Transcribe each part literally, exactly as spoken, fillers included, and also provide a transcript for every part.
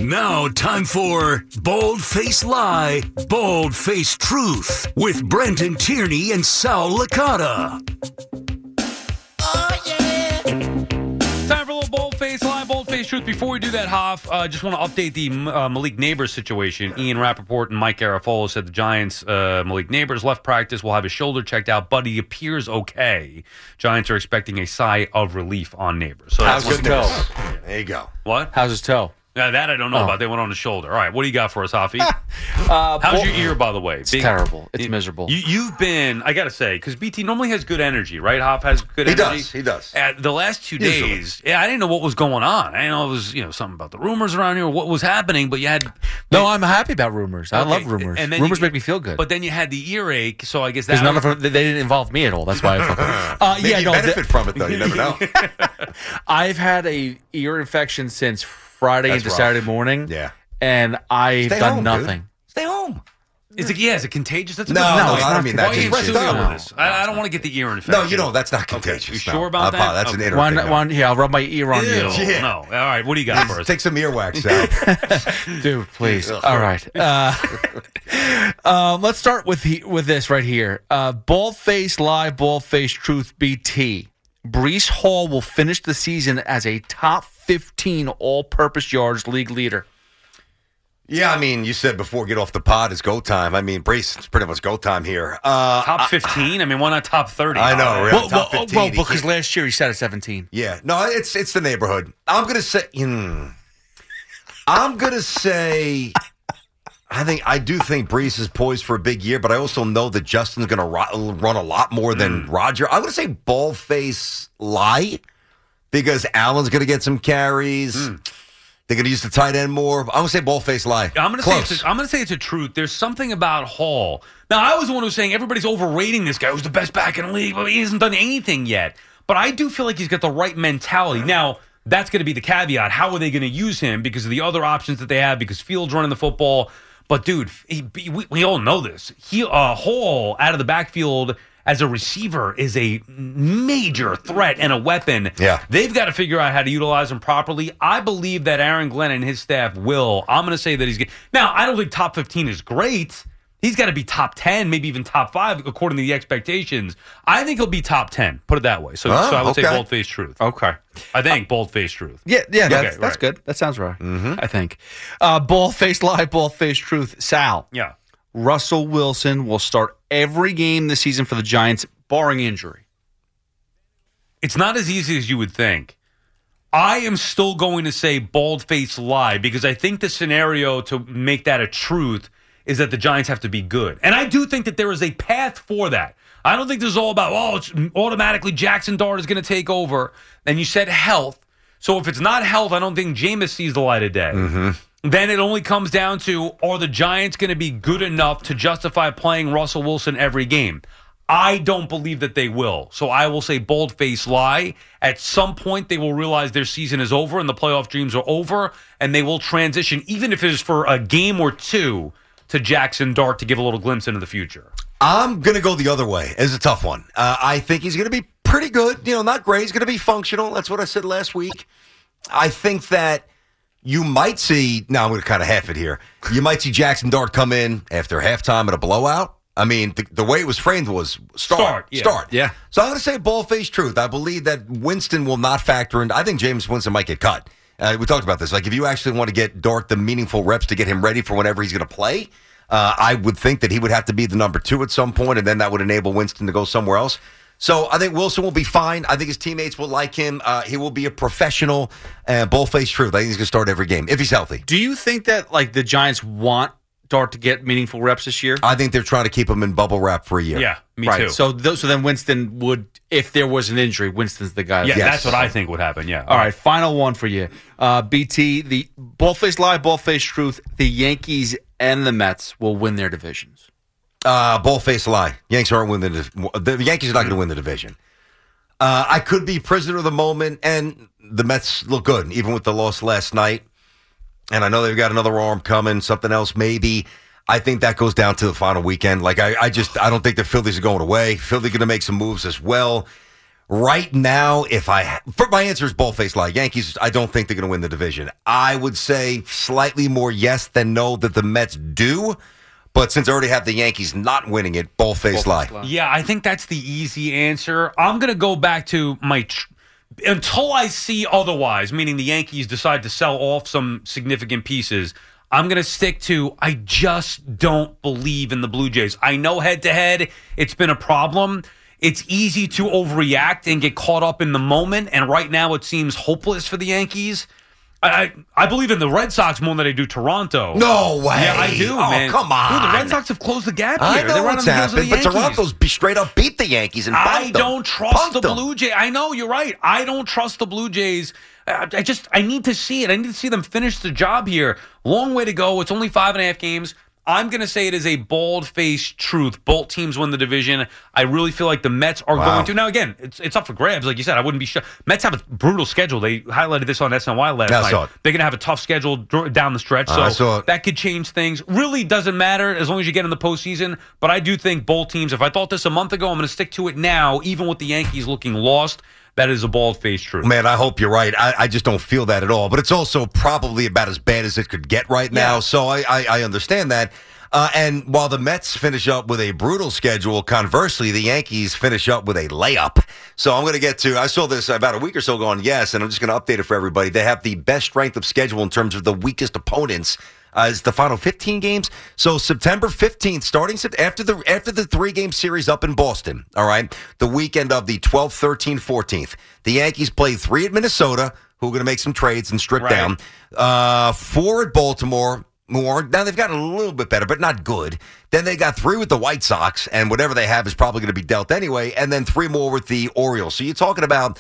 Now, time for Bald Face Lie, Bald Face Truth with Brenton Tierney and Sal Licata. Oh, yeah. Time for a little Bold Face Lie, Bold Face Truth. Before we do that, Hoff, I uh, just want to update the uh, Malik Neighbors situation. Ian Rappaport and Mike Garafolo said the Giants, uh, Malik Neighbors, left practice, will have his shoulder checked out, but he appears okay. Giants are expecting a sigh of relief on Neighbors. So How's that's his toe? There you go. What? How's his toe? Uh, that I don't know Oh. about. They went on the shoulder. All right, what do you got for us, Hoffi? Uh, How's Bo- your ear, by the way? It's terrible. It's miserable. You, you've been, I got to say, because B T normally has good energy, right? Hoff has good He energy. does. He does. At the last two Usually. days, yeah, I didn't know what was going on. I didn't know it was, you know, something about the rumors around here, what was happening, but you had... No, I'm happy about rumors. I Okay, love rumors. and then Rumors you- make me feel good. But then you had the earache, so I guess that... Because none was- of them, they didn't involve me at all. That's why I felt good. Uh, Maybe yeah, you no, benefit th- from it, though. You never know. I've had a ear infection since Friday That's into rough. Saturday morning. Yeah. And I've Stay done home, nothing. dude. Stay home. Is it, yeah, is it contagious? That's a No, good- no, it's I not don't mean that. Why are you in Just studio rest with up. this? I, I don't want to get the ear infection. No, you don't. That's not Okay. contagious. You no. sure about Uh, that? That's an Okay. inner One, thing. no. one, yeah, I'll rub my ear on Ew, you. Yeah. No. All right, what do you got for us? Take some earwax out. Dude, please. All right. Uh, um, let's start with he, with this right here. Uh, bald face lie, bald face truth. B T. Breece Hall will finish the season as a top fifteen all-purpose yards league leader. Yeah, I mean, you said before, get off the pod, it's go time. I mean, Brace, it's pretty much go time here. Uh, Top fifteen? I mean, why not top thirty? I know, All really. Well, top well, fifteen, well, he because can't- last year he sat at seventeen. Yeah, no, it's it's the neighborhood. I'm gonna say, hmm, I'm gonna say, I think I do think Brees is poised for a big year, but I also know that Justin's gonna ro- run a lot more than Roger. I'm gonna say bald face lie because Allen's gonna get some carries. They're gonna use the tight end more. I'm gonna say bald face lie. I'm going to say it's a, I'm going to say it's a truth. There's something about Hall. Now, I was the one who was saying everybody's overrating this guy who's the best back in the league, but he hasn't done anything yet. But I do feel like he's got the right mentality. Now, that's going to be the caveat. How are they going to use him because of the other options that they have? Because Fields running the football. But dude, he, we, we all know this. He uh, Hall out of the backfield as a receiver is a major threat and a weapon. Yeah. They've got to figure out how to utilize him properly. I believe that Aaron Glenn and his staff will. I'm going to say that he's good. Now, I don't think top fifteen is great. He's got to be top ten, maybe even top five, according to the expectations. I think he'll be top ten, put it that way. So, Oh, so I would say okay. bold-faced truth. Okay. I think bold-faced truth. Yeah, yeah, that's, Okay, that's right. good. That sounds right. I think. Uh, bald face lie, bald face truth. Sal. Yeah. Russell Wilson will start every game this season for the Giants, barring injury. It's not as easy as you would think. I am still going to say bald-faced lie because I think the scenario to make that a truth is that the Giants have to be good. And I do think that there is a path for that. I don't think this is all about, oh, it's automatically Jackson Dart is going to take over. And you said health. So if it's not health, I don't think Jameis sees the light of day. Mm-hmm. Then it only comes down to, are the Giants going to be good enough to justify playing Russell Wilson every game? I don't believe that they will. So I will say bold-faced lie. At some point, they will realize their season is over and the playoff dreams are over, and they will transition, even if it is for a game or two, to Jackson Dart to give a little glimpse into the future. I'm going to go the other way. It's a tough one. Uh, I think he's going to be pretty good. You know, not great. He's going to be functional. That's what I said last week. I think that you might see, now I'm going to kind of half it here. You might see Jackson Dart come in after halftime at a blowout. I mean, the, the way it was framed was start. Start, yeah. Start. Yeah. So I'm going to say bald-faced truth. I believe that Winston will not factor in. I think James Winston might get cut. Uh, we talked about this. Like, if you actually want to get Dart the meaningful reps to get him ready for whenever he's going to play, uh, I would think that he would have to be the number two at some point, and then that would enable Winston to go somewhere else. So I think Wilson will be fine. I think his teammates will like him. Uh, he will be a professional. Uh, bald-faced truth. I think he's going to start every game if he's healthy. Do you think that like the Giants want Dart to get meaningful reps this year? I think they're trying to keep him in bubble wrap for a year. Yeah, me right. too. So, th- so then Winston would, if there was an injury, Winston's the guy. yeah, yes. that's what I think would happen, yeah. All right, final one for you. Uh, B T, the bald-faced lie, bald-faced truth, the Yankees and the Mets will win their divisions. Uh, bald-faced lie. Yankees aren't winning the, the Yankees are not going to win the division. Uh, I could be prisoner of the moment, and the Mets look good, even with the loss last night. And I know they've got another arm coming, something else maybe. I think that goes down to the final weekend. Like, I, I just, I don't think the Phillies are going away. Philly's going to make some moves as well. Right now, if I for my answer is bold-faced lie. Yankees, I don't think they're going to win the division. I would say slightly more yes than no that the Mets do. But since I already have the Yankees not winning it, bold-faced lie. Yeah, I think that's the easy answer. I'm going to go back to my tr- until I see otherwise, meaning the Yankees decide to sell off some significant pieces. I'm going to stick to I just don't believe in the Blue Jays. I know head-to-head it's been a problem. It's easy to overreact and get caught up in the moment, and right now it seems hopeless for the Yankees. I I believe in the Red Sox more than I do Toronto. No way. Yeah, I do, oh, man. come on. Dude, the Red Sox have closed the gap here. I know They're right what's on the heels of happened, the but Yankees. Toronto's be straight up beat the Yankees and I punked them. don't trust Punked the them. Blue Jays. I know, you're right. I don't trust the Blue Jays. I I just, I need to see it. I need to see them finish the job here. Long way to go. It's only five and a half games. I'm going to say it is a bald-faced truth. Both teams win the division. I really feel like the Mets are Wow. going to. Now, again, it's it's up for grabs. Like you said, I wouldn't be sure. Mets have a brutal schedule. They highlighted this on S N Y last Yeah, I night. saw it. They're going to have a tough schedule dr- down the stretch. Uh, So I saw it. that could change things. Really doesn't matter as long as you get in the postseason. But I do think both teams, if I thought this a month ago, I'm going to stick to it now, even with the Yankees looking lost. That is a bald-faced truth. Man, I hope you're right. I, I just don't feel that at all. But it's also probably about as bad as it could get right now. Yeah. So I, I, I understand that. Uh, and while the Mets finish up with a brutal schedule, conversely, the Yankees finish up with a layup. So I'm going to get to, I saw this about a week or so ago on Yes, and I'm just going to update it for everybody. They have the best strength of schedule in terms of the weakest opponents. Uh, is the final fifteen games. So September fifteenth, starting Sept- after the after the three-game series up in Boston, all right, the weekend of the twelfth, thirteenth, fourteenth, the Yankees play three at Minnesota, who are going to make some trades and strip Right. down, uh, four at Baltimore, more. Now they've gotten a little bit better, but not good. Then they got three with the White Sox, and whatever they have is probably going to be dealt anyway, and then three more with the Orioles. So you're talking about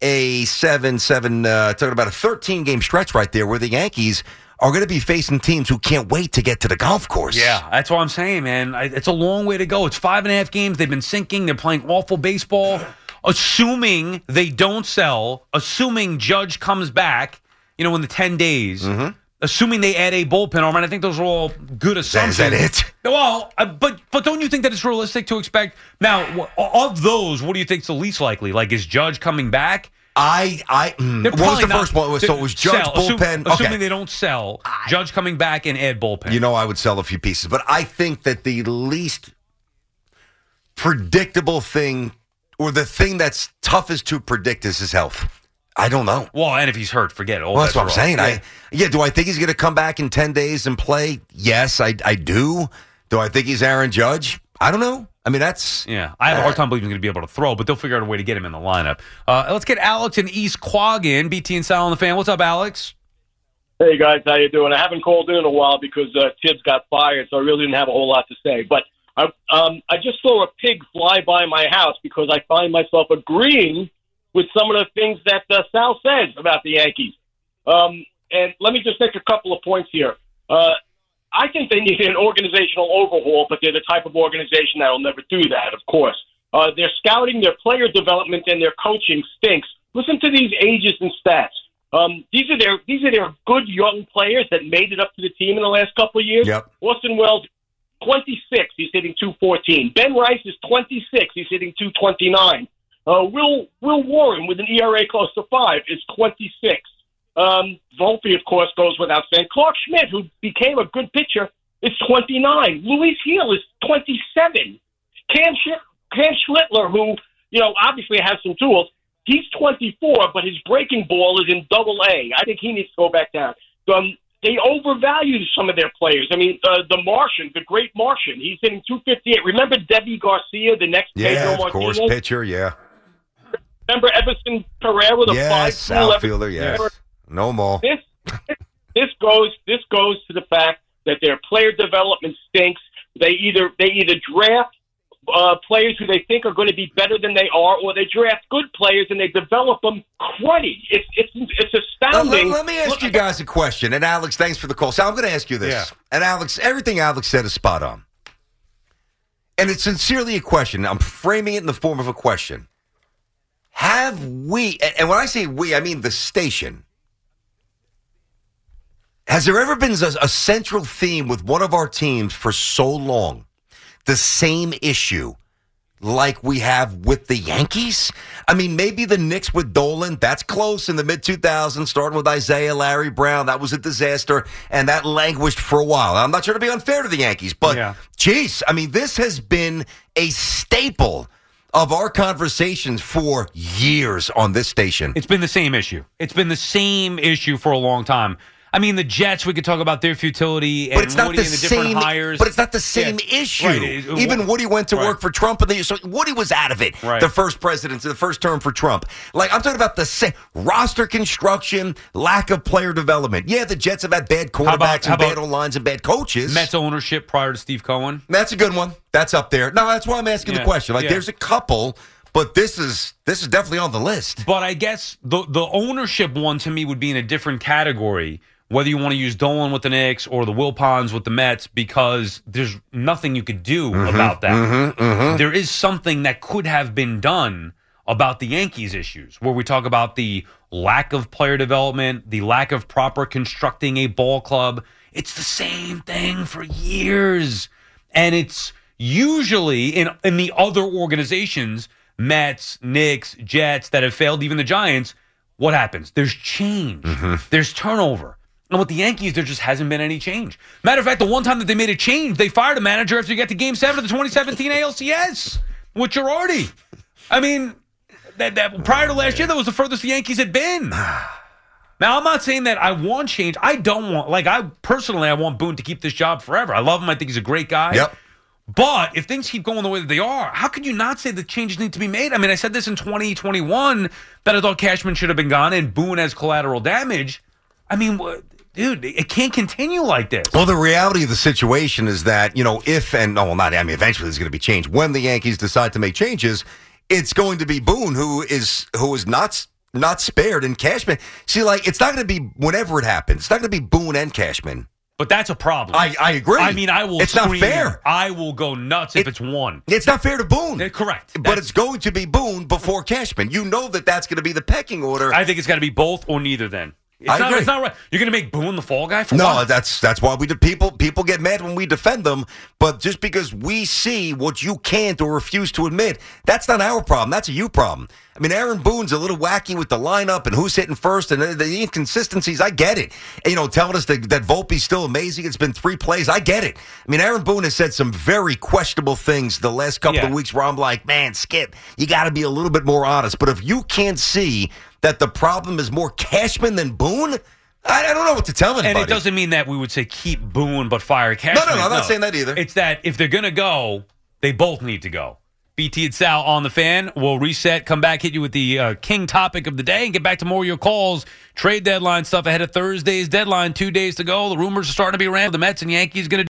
a seven, seven, uh, talking about a thirteen-game stretch right there where the Yankees are going to be facing teams who can't wait to get to the golf course. Yeah, that's what I'm saying, man. I, it's a long way to go. It's five and a half games. They've been sinking. They're playing awful baseball. Assuming they don't sell, assuming Judge comes back, you know, in the ten days, Mm-hmm. assuming they add a bullpen arm, and I think those are all good Is that, assumptions. is that it? Well, uh, but but don't you think that it's realistic to expect? Now, wh- of those, what do you think is the least likely? Like, is Judge coming back? I, I, mm, They're what was probably the not- first one? So it was Judge, sell. Assume- bullpen. Assuming Okay. they don't sell, Judge coming back and add bullpen. You know, I would sell a few pieces, but I think that the least predictable thing, or the thing that's toughest to predict, is his health. I don't know. well, and if he's hurt, forget it. All Well, that's bets what I'm are off. saying. I yeah. Do I think he's going to come back in ten days and play? Yes, I I do. Do I think he's Aaron Judge? I don't know. I mean, that's Yeah, I have a hard time believing he's going to be able to throw, but they'll figure out a way to get him in the lineup. Uh, let's get Alex in East Quogue in. B T and Sal on the Fan. What's up, Alex? Hey guys, how you doing? I haven't called in in a while because uh, Tibbs got fired, so I really didn't have a whole lot to say. But I, um, I just saw a pig fly by my house because I find myself agreeing with some of the things that uh, Sal says about the Yankees. Um, and let me just make a couple of points here. Uh, I think they need an organizational overhaul, but they're the type of organization that will never do that, of course. Uh, their scouting, their player development, and their coaching stinks. Listen to these ages and stats. Um, these are their these are their good young players that made it up to the team in the last couple of years. Yep. Austin Wells, twenty-six, he's hitting two fourteen. Ben Rice is twenty-six, he's hitting two twenty-nine. Uh, Will Will Warren with an E R A close to five is twenty-six. Um, Volpe, of course, goes without saying. Clark Schmidt, who became a good pitcher, is twenty-nine. Luis Heel is twenty-seven. Cam, Sch- Cam Schlittler, who, you know, obviously has some tools, he's twenty-four, but his breaking ball is in double A. I think he needs to go back down. Um, they overvalued some of their players. I mean, uh, the Martian, the great Martian, he's hitting two fifty-eight. Remember Debbie Garcia, the next yeah, Pedro of course, Martinez? pitcher, yeah, Remember Everson Pereira, the yes, five outfielder, yes, no more. This this goes this goes to the fact that their player development stinks. They either they either draft uh, players who they think are going to be better than they are, or they draft good players and they develop them cruddy. It's it's it's Let, astounding. let- let me ask Look, you guys a question. And Alex, thanks for the call. So I'm going to ask you this. Yeah. And Alex, everything Alex said is spot on. And it's sincerely a question. I'm framing it in the form of a question. Have we, and- and when I say we, I mean the station, has there ever been a, a central theme with one of our teams for so long, the same issue, like we have with the Yankees? I mean, maybe the Knicks with Dolan, that's close in the mid two thousands, starting with Isaiah, Larry Brown. That was a disaster, and that languished for a while. I'm not trying to be unfair to the Yankees, but, Yeah. geez, I mean, this has been a staple of our conversations for years on this station. It's been the same issue. It's been the same issue for a long time. I mean, the Jets, we could talk about their futility and But it's not Woody the and the different same. hires. But it's not the same Yeah, issue. right. It- it- Even Woody went to right. work for Trump, and the, so Woody was out of it. Right. The first presidency, the first term for Trump. Like I'm talking about the same roster construction, lack of player development. Yeah, the Jets have had bad quarterbacks about- how and bad about O lines and bad coaches. Mets ownership prior to Steve Cohen. That's a good one. That's up there. No, that's why I'm asking Yeah, the question. Like, yeah. there's a couple, but this is this is definitely on the list. But I guess the the ownership one to me would be in a different category, whether you want to use Dolan with the Knicks or the Wilpons with the Mets, because there's nothing you could do Mm-hmm, about that. There is something that could have been done about the Yankees issues, where we talk about the lack of player development, the lack of proper constructing a ball club. It's the same thing for years. And it's usually in, in the other organizations, Mets, Knicks, Jets, that have failed, even the Giants, what happens? There's change. There's turnover. And with the Yankees, there just hasn't been any change. Matter of fact, the one time that they made a change, they fired a manager after you got to Game seven of the twenty seventeen A L C S with Girardi. I mean, that, that prior to last year, that was the furthest the Yankees had been. Now, I'm not saying that I want change. I don't want, like, I personally, I want Boone to keep this job forever. I love him. I think he's a great guy. Yep. But if things keep going the way that they are, how could you not say that changes need to be made? I mean, I said this in twenty twenty-one that I thought Cashman should have been gone and Boone has collateral damage. I mean, what? Dude, it can't continue like this. Well, the reality of the situation is that, you know, if and, no, well, not, I mean, eventually there's going to be change. When the Yankees decide to make changes, it's going to be Boone who is who is not not spared and Cashman. See, like, it's not going to be whenever it happens. It's not going to be Boone and Cashman. But that's a problem. I, I agree. I mean, I will It's not scream. fair. I will go nuts if It- it's one. It's not fair to Boone. Yeah, correct. But That's- it's going to be Boone before Cashman. You know that that's going to be the pecking order. I think it's got to be both or neither then. It's I not, agree. It's not right. You're going to make Boone the fall guy for No, what? that's that's why we do. People people get mad when we defend them, but just because we see what you can't or refuse to admit, that's not our problem. That's a you problem. I mean, Aaron Boone's a little wacky with the lineup and who's hitting first and the, the inconsistencies. I get it. And, you know, telling us that, that Volpe's still amazing. It's been three plays. I get it. I mean, Aaron Boone has said some very questionable things the last couple Yeah. of weeks where I'm like, man, Skip, you got to be a little bit more honest. But if you can't see that the problem is more Cashman than Boone, I, I don't know what to tell anybody. And it doesn't mean that we would say keep Boone but fire Cashman. No, no, no, I'm not saying that either. It's that if they're going to go, they both need to go. B T and Sal on the Fan. We'll reset, come back, hit you with the uh, king topic of the day, and get back to more of your calls. Trade deadline stuff ahead of Thursday's deadline. Two days to go. The rumors are starting to be around. The Mets and Yankees going to